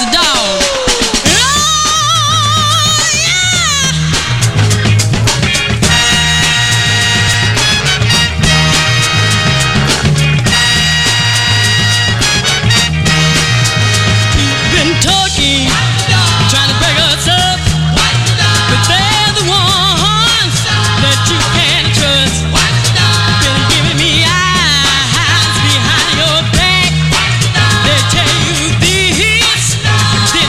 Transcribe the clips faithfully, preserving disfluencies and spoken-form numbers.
the dog. They tell you this,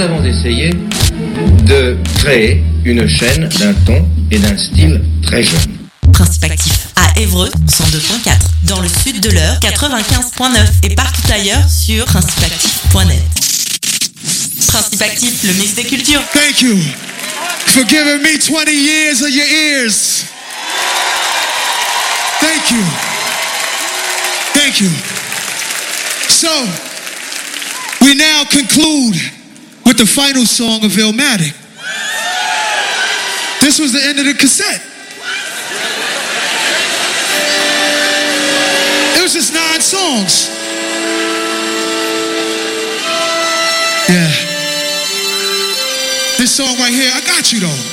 avons essayé de créer une chaîne d'un ton et d'un style très jeune. Principe Actif à Évreux, cent deux point quatre, dans le sud de l'Eure, quatre-vingt-quinze point neuf et partout ailleurs sur principe actif point net. Principe Actif, le mix des cultures. Thank you for giving me twenty years of your ears. Thank you. Thank you. So, we now conclude with the final song of Illmatic. This was the end of the cassette. It was just nine songs. Yeah. This song right here, I got you though.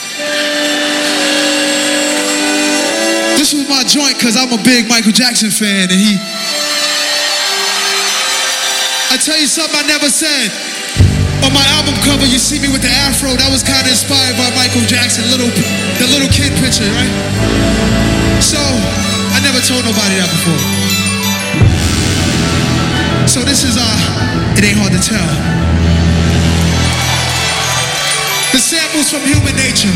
This was my joint because I'm a big Michael Jackson fan and he... I tell you something I never said. On my album cover, you see me with the afro. That was kind of inspired by Michael Jackson, little, the little kid picture, right? So, I never told nobody that before. So this is, uh, it ain't hard to tell. The samples from Human Nature.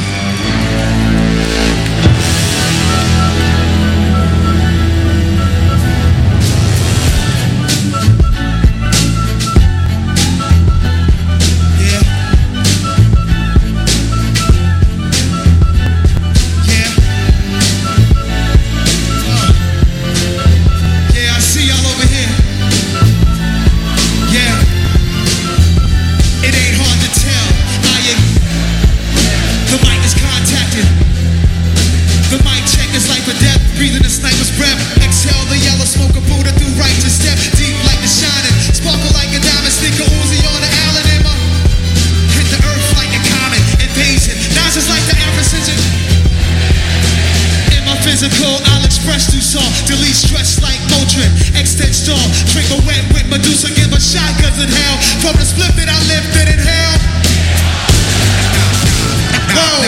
I'll express through song, delete stress like Motrin, extend storm, drink a wet with Medusa, give a shot cause in hell, from the split that I lifted in hell. Whoa,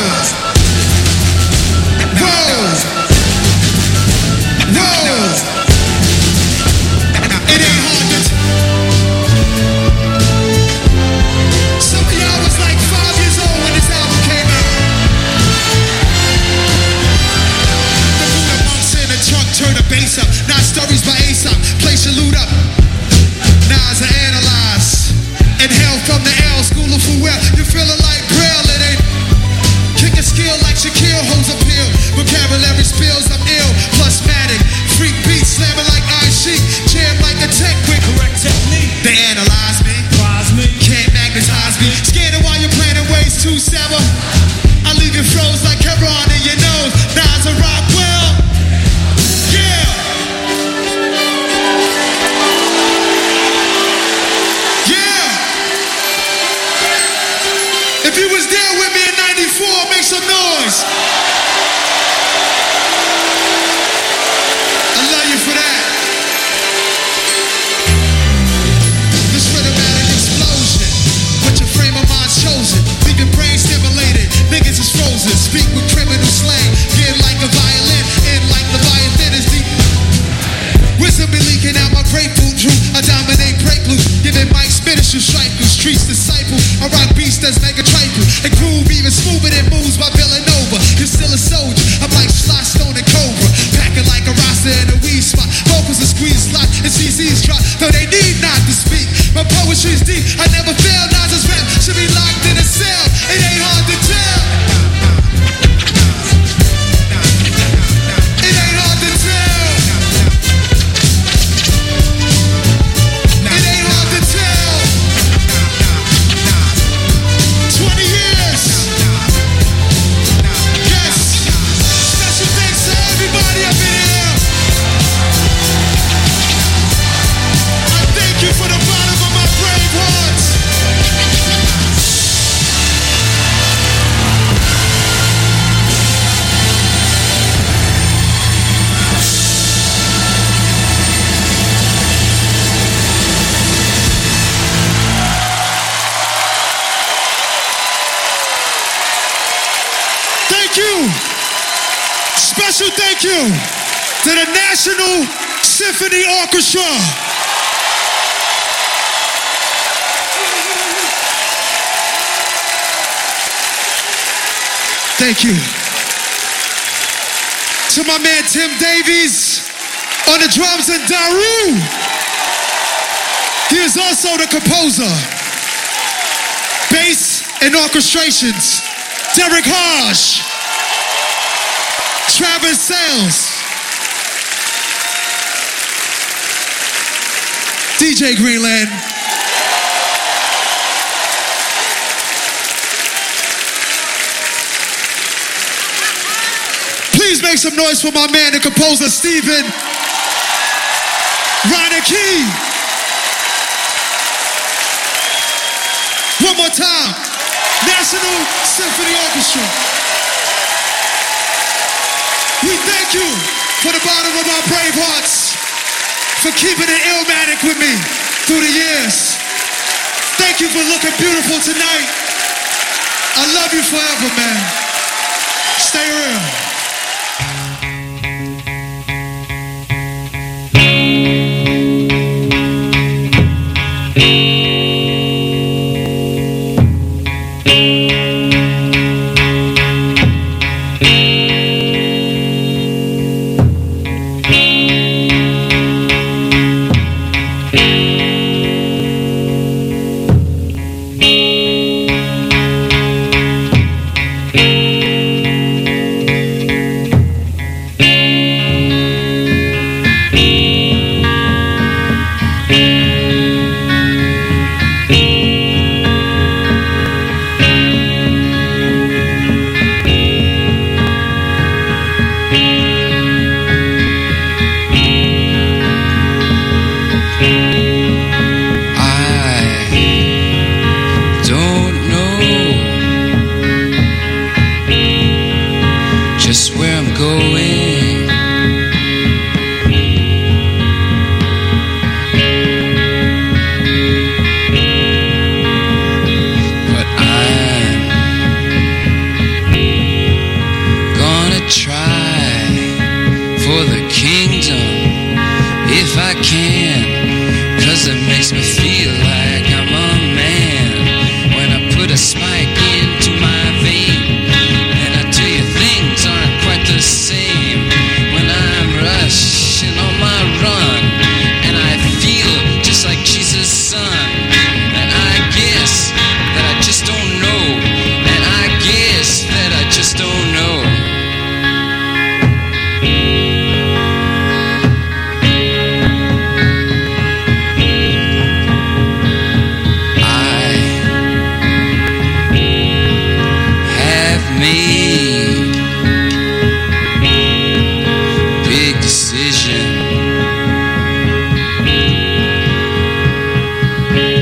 whoa, whoa, it ain't hard to t- Some of y'all was like five years old when this album came out. Trunk, turn the bass up. Not stories by Aesop. Place your loot up. Nas I analyze. Inhale from the L. School of Fuel. You feeling like Braille. It ain't kicking skill like Shaquille. Holds appeal. Vocabulary spills. I'm ill. Plusmatic. Freak beat slamming like Ice Sheik. Jam like a tech with correct technique. They analyze me. Prize me. Can't magnetize me. Scanning while you're planning ways to sever. I leave you froze like Hebron in your nose. Nas a rock well. If you was there with me in ninety-four, make some noise. I love you for that. This rhythmatic explosion, with your frame of mind chosen, leaving brain stimulated, niggas is frozen. Speak with criminal slang, get like a violin, in like the violin is deep. Wisdom be leaking out my grapefruit juice. I dominate break loose, giving Mike spinners to strike through streets disciple. I rock beats that's mega trifle. And groove even smoother than moves by Villanova. You're still a soldier, I'm like Sly Stone and Cobra. Packing like a roster in a weed spot. Vocals are squeezed slot and C Z's drop. Though they need not to speak. My poetry's deep, I never fail. Nas's rap should be locked in a cell. It ain't hard to tell. It ain't hard to tell. twenty years. Yes. Special thanks to everybody up in here. I thank you from the bottom of my brave heart. Thank you. Special thank you to the National Symphony Orchestra. Thank you. To my man Tim Davies on the drums and Daru. He is also the composer. Bass and orchestrations, Derek Hodge. Travis Sales. D J Greenland. Please make some noise for my man, the composer, Stephen Reineke. One more time. National Symphony Orchestra. We thank you for the bottom of our brave hearts for keeping it Illmatic with me through the years. Thank you for looking beautiful tonight. I love you forever, man. Stay real. Decision.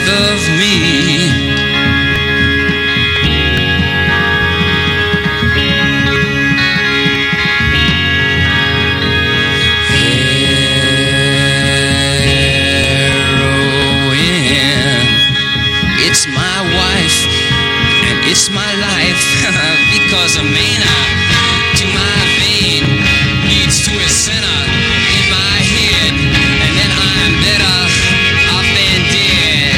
death of me. It's my wife, and it's my life, because a mana to my vein leads to a sinner in my head, and then I'm better off than dead.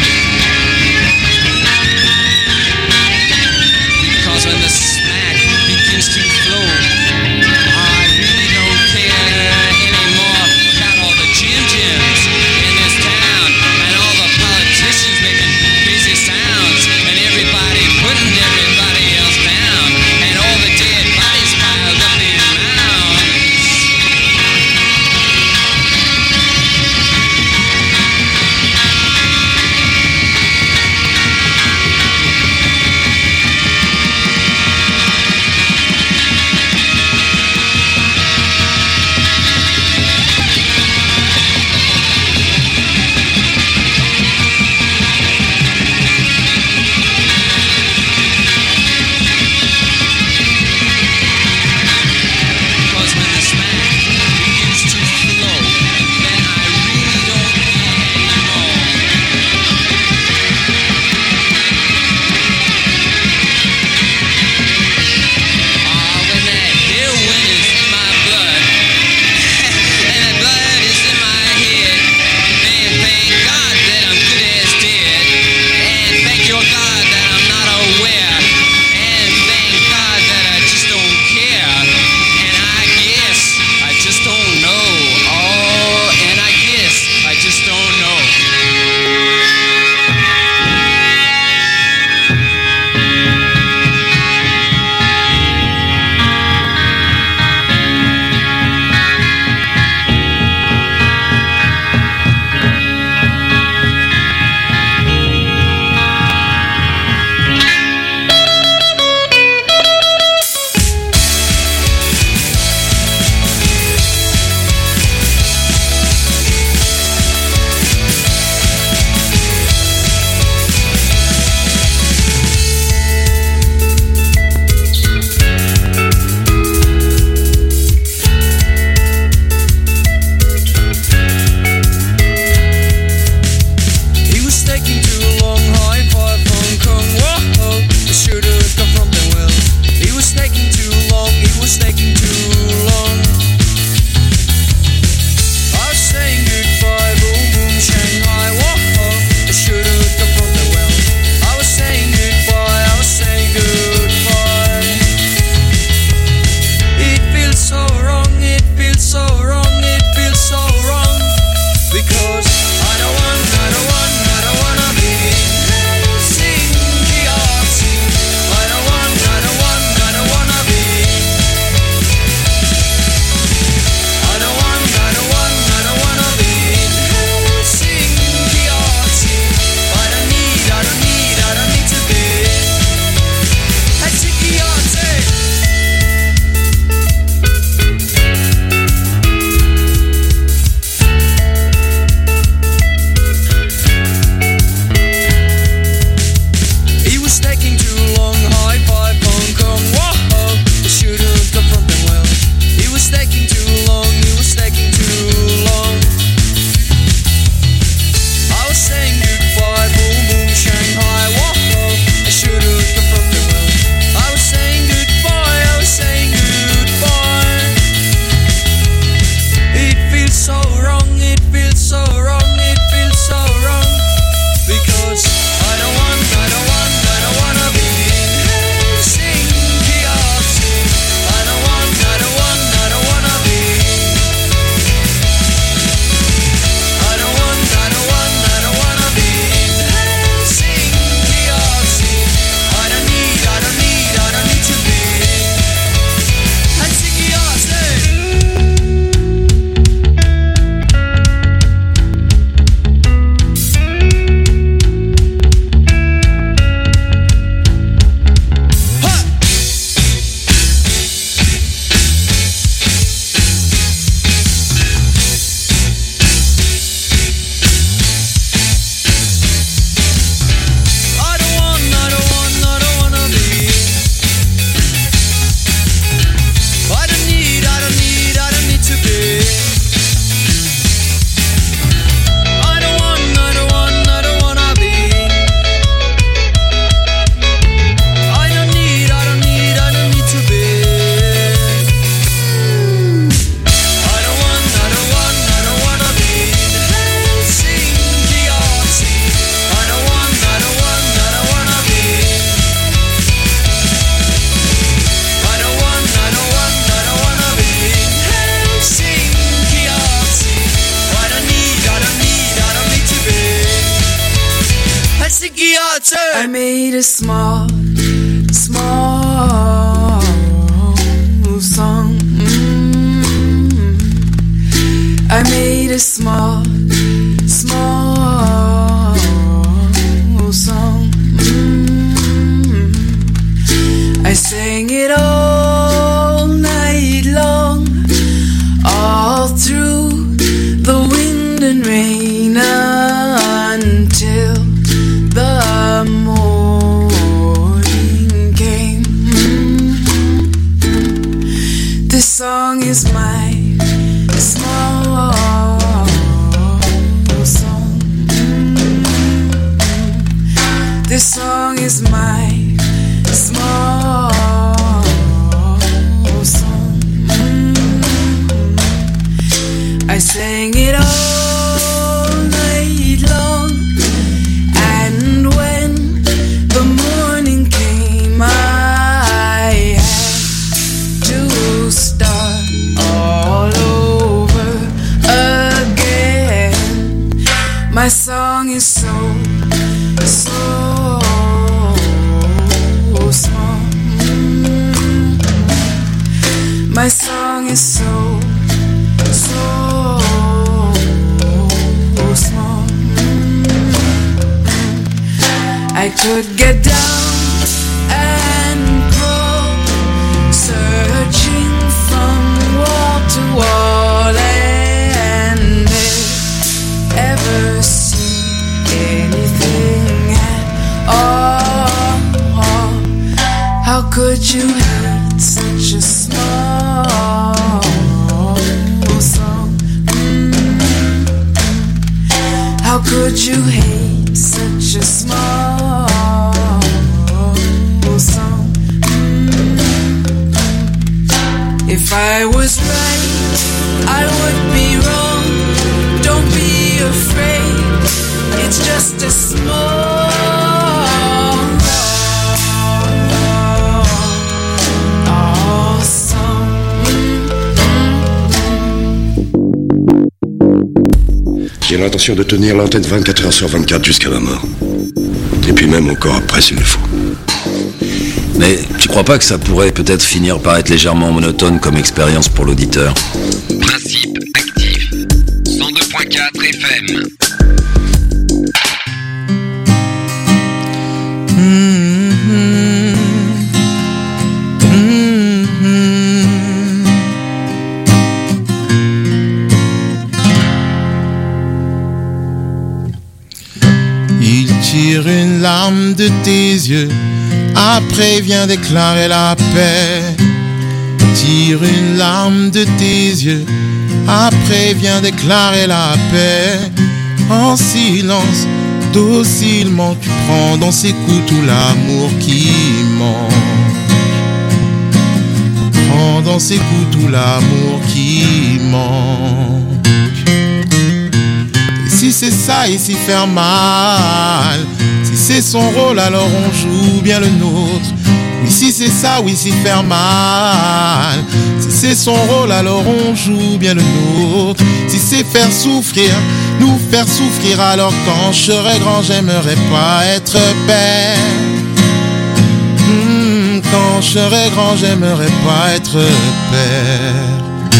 When the smack Beyonce. I made a small, small song. Mm-hmm. I made a small, small song. Mm-hmm. I sang it all night long, all through the wind and rain until the morning came. Mm-hmm. This song is my small song. Mm-hmm. This song is my small song. Mm-hmm. I sang it all night long, and when the morning came, I had to start all over again. My song is so, so small. Mm-hmm. My song is so, so small. Mm-hmm. I could get down and crawl, searching from wall to wall, and ever see anything at all. How could you hate such a small song? Mm-hmm. How could you hate such a small song? Mm-hmm. If I was right, I would be wrong. Don't be afraid, it's just a small song. J'ai l'intention de tenir l'antenne vingt-quatre heures sur vingt-quatre jusqu'à ma mort. Et puis même encore après s'il le faut. Mais tu crois pas que ça pourrait peut-être finir par être légèrement monotone comme expérience pour l'auditeur? Principe actif. cent deux point quatre F M. Il tire une larme de tes yeux, après vient déclarer la paix. Tire une larme de tes yeux, après vient déclarer la paix. En silence, docilement, tu prends dans ses coups tout l'amour qui manque. Prends dans ses coups tout l'amour qui manque. Et si c'est ça, et si faire mal, si c'est son rôle, alors on joue bien le nôtre. Oui, si c'est ça, oui, si faire mal, si c'est son rôle, alors on joue bien le nôtre. Si c'est faire souffrir, nous faire souffrir, alors quand je serai grand, j'aimerais pas être père. Mmh, quand je serai grand, j'aimerais pas être père.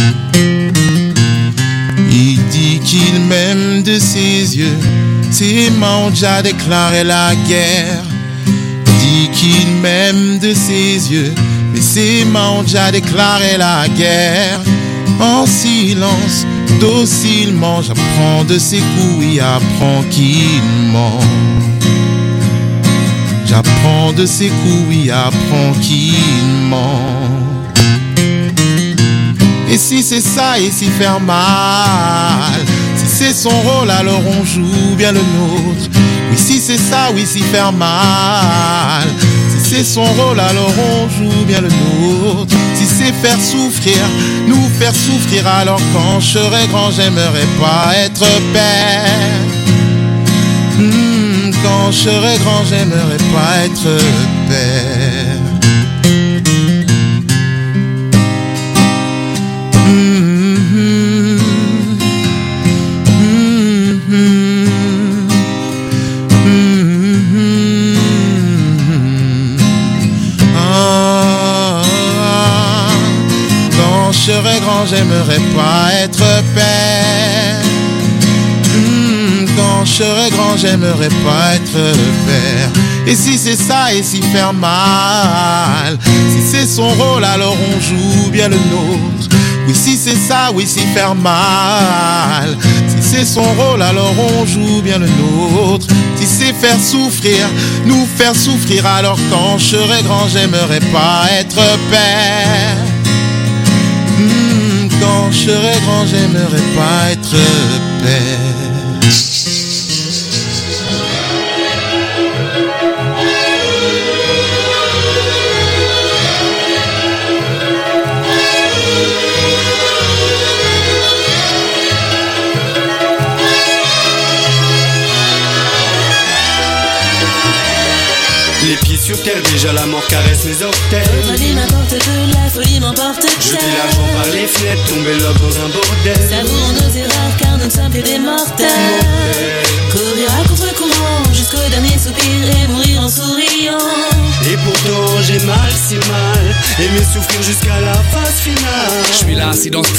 Il dit qu'il m'aime de ses yeux, ses mains ont déjà déclaré la guerre. Dit qu'il m'aime de ses yeux, mais ses mains ont déjà déclaré la guerre. En silence, docilement, j'apprends de ses coups, oui, apprends qu'il ment. J'apprends de ses coups, oui, apprends qu'il ment. Et si c'est ça, et si faire mal, si c'est son rôle, alors on joue bien le nôtre. Oui, si c'est ça, oui, si faire mal, si c'est son rôle, alors on joue bien le nôtre. Si c'est faire souffrir, nous faire souffrir, alors quand je serai grand, j'aimerais pas être père. Mmh, quand je serai grand, j'aimerais pas être père. Mm-hmm. grand, j'aimerais pas être père. Mmh, quand je serai grand, j'aimerais pas être père. Et si c'est ça, et si faire mal, si c'est son rôle, alors on joue bien le nôtre. Oui, si c'est ça, oui, si faire mal, si c'est son rôle, alors on joue bien le nôtre. Si c'est faire souffrir, nous faire souffrir, alors quand je serai grand, j'aimerais pas être père. Mmh, quand je serai grand, j'aimerais pas être père. Les pieds sur terre, déjà la mort caresse mes orteils. La vie m'importe peu, la folie m'emporte. Jeter l'argent par les fenêtres, tomber là dans un bordel. Savourons nos erreurs car nous ne sommes plus des mortels. Courir à contre-courant jusqu'au dernier soupir et mourir en souriant. Et pourtant j'ai mal, si mal, aimer souffrir jusqu'à la phase finale. Je suis là, silence